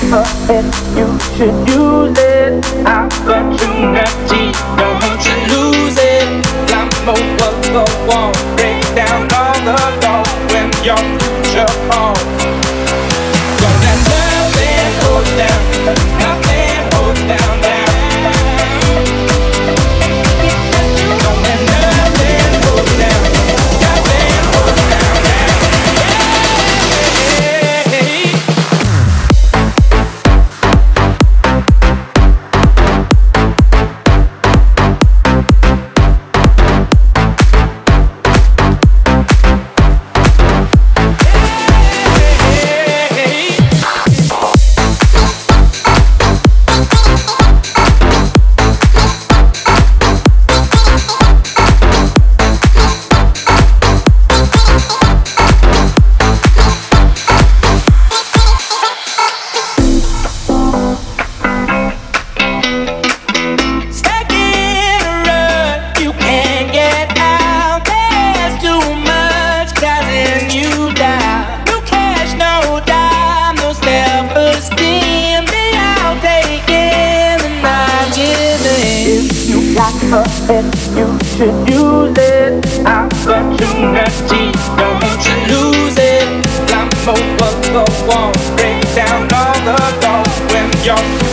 ahead, you should use it. Opportunity, don't you lose it. Climb over the wall, break down all the doors when your future falls. Gonna nothing hold down, nothing hold down now. Gonna nothing hold down, nothing hold down now. Ahead, you should use it. Opportunity, don't you lose it. Climb over the wall, break down all the doors when you're